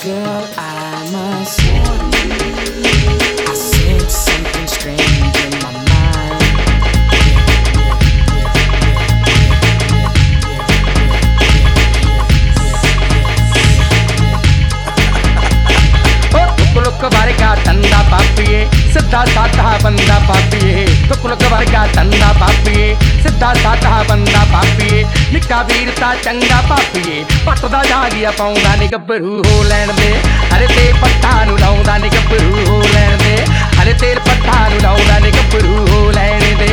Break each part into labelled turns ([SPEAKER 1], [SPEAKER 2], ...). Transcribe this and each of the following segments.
[SPEAKER 1] Girl, I must warn you, I sense something strange in my mind.
[SPEAKER 2] तुक वर्गा धंधा पापिए सीधा साधा बंदा पापिए तुक वर्गा धंधा पापिए सीधा साधा बंदा पापिए निक्का वीर ता चंगा पापिए पटदा जागिया पाउंदा नी गब्बरू हो लैण दे हरे ते पट्टा नू लाउंदा नी गब्बरू हो लैण दे हरे तेल पट्टा नू लाउंदा नी गब्बरू हो लैण दे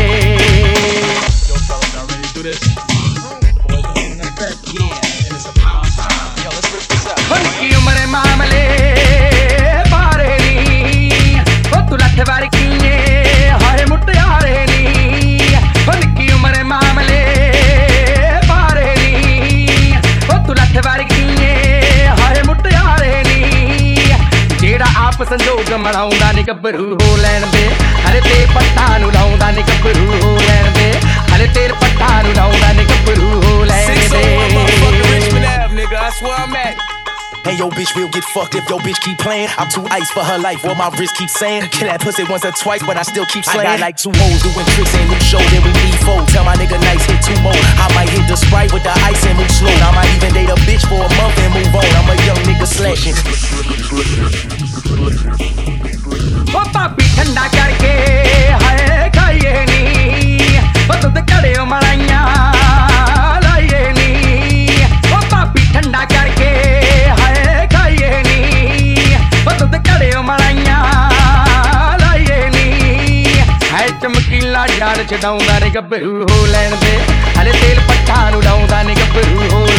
[SPEAKER 2] की उम्र मामले हारे मुटियारे नी निक्की उम्र मामले पारे नी तू लठ वर्गी हारे मुटियारे नी जेड़ा आप संजोग मनाउंदा नी गब्बरू हो लैण दे हरे ते पट्टा नू लाउंदा नी गब्बरू हो लैण दे हरे तेल पट्टा नू लाउंदा नी गब्बरू हो लैण दे
[SPEAKER 3] And yo bitch will get fucked if yo bitch keep playing. I'm too ice for her life, what my wrist keeps saying. Kill that pussy once or twice, but I still keep slaying. I got like 2 hoes doing tricks and new show, then we need 4. Tell my nigga nice, hit 2 more. I might hit the Sprite with the ice and move slow. I might even date a bitch for a month and move on. I'm a young nigga slashing.
[SPEAKER 2] Oh papi thanda karke haye kaiye ni oh tud kade malaiya laiye ni oh papi thanda karke चमकीला यार छडाउंदा ने गब्बरू हो लैण दे हले तेल पट्टा नू लाउंदा ने गब्बरू हो